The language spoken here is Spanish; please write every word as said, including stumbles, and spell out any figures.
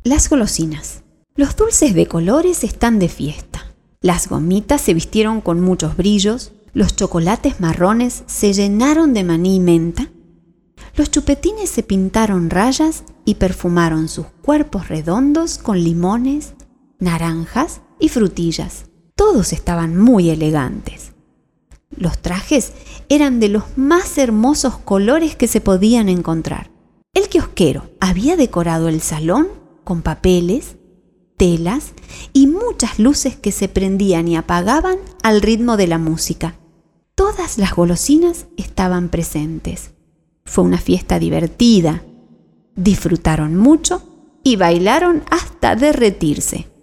Las golosinas. Los dulces de colores están de fiesta. Las gomitas se vistieron con muchos brillos, los chocolates marrones se llenaron de maní y menta, los chupetines se pintaron rayas y perfumaron sus cuerpos redondos con limones, naranjas y frutillas. Todos estaban muy elegantes. Los trajes eran de los más hermosos colores que se podían encontrar. El kiosquero había decorado el salón con papeles, telas y muchas luces que se prendían y apagaban al ritmo de la música. Todas las golosinas estaban presentes. Fue una fiesta divertida. Disfrutaron mucho y bailaron hasta derretirse.